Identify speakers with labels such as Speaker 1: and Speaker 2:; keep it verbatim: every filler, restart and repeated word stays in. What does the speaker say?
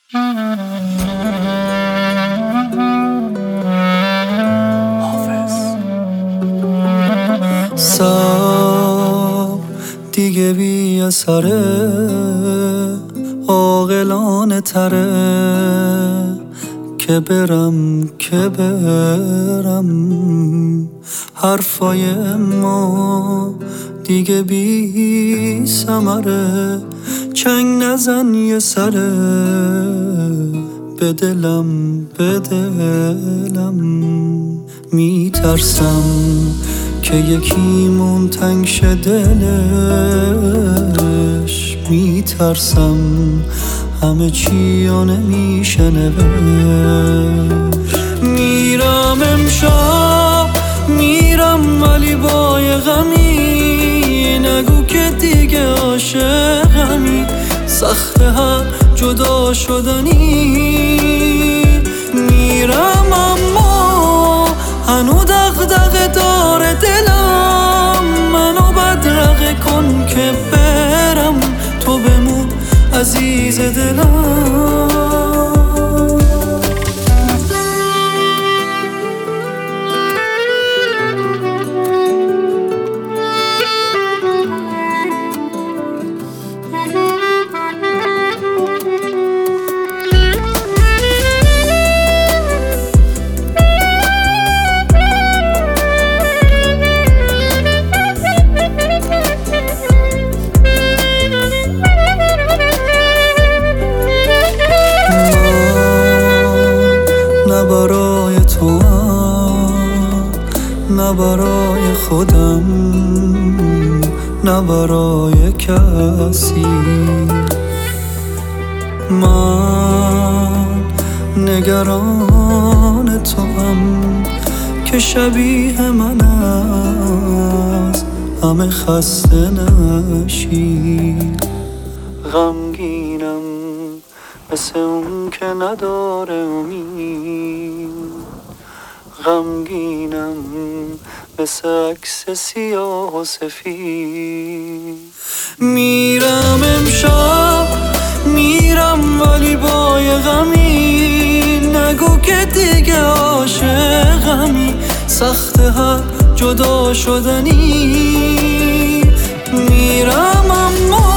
Speaker 1: صبر دیگه بی اثره، عاقلانه تره که برم که برم. حرفای ما دیگه بی ثمره، چنگ نزن یه سره به دلم به دلم. میترسم که یکیمون تنگ شه دلش، میترسم همه چی رو نمیشه نوشت. میرم امشب میرم ولی با یه غمی، نگو که دیگه عاشقمی، سخته هم جدا شدنی. میرم اما هنو دغدغه داره دلم، منو بدرقه کن که برم، تو بمون عزیز دلم. نه برای تو هم، نه برای خودم، نه برای کسی. من نگران تو هم که شبیه من از همه خسته نشی. غمگینم مثل اون که نداره امید، غمگینم مثل عکس سیاه و سفید. میرم امشب میرم ولی با یه غمی، نگو که دیگه عاشقمی، سخته هم جدا شدنی. میرم اما